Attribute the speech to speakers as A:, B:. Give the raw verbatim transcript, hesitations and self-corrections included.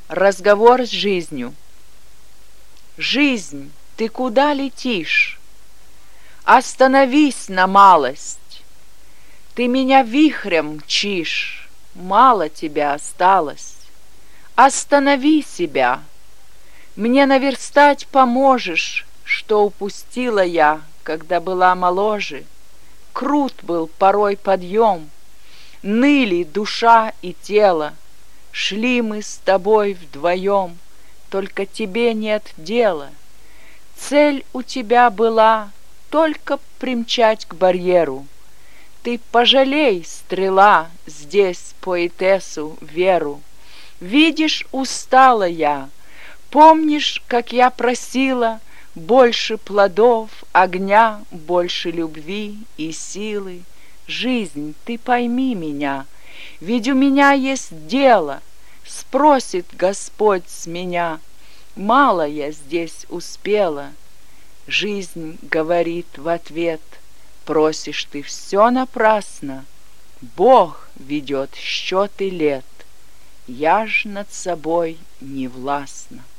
A: Разговор с жизнью. Жизнь, ты куда летишь? Остановись на малость. Ты меня вихрем мчишь, мало тебя осталось. Останови себя. Мне наверстать поможешь, что упустила я, когда была моложе. Крут был порой подъем, ныли душа и тело. Шли мы с тобой вдвоем, только тебе нет дела. Цель у тебя была только примчать к барьеру. Ты пожалей, стрела, здесь поэтессу Веру. Видишь, устала я, помнишь, как я просила больше плодов, огня, больше любви и силы. Жизнь, ты пойми меня, ведь у меня есть дело. Спросит Господь с меня, мало я здесь успела. Жизнь говорит в ответ, просишь ты все напрасно. Бог ведет счеты лет, я ж над собой не властна.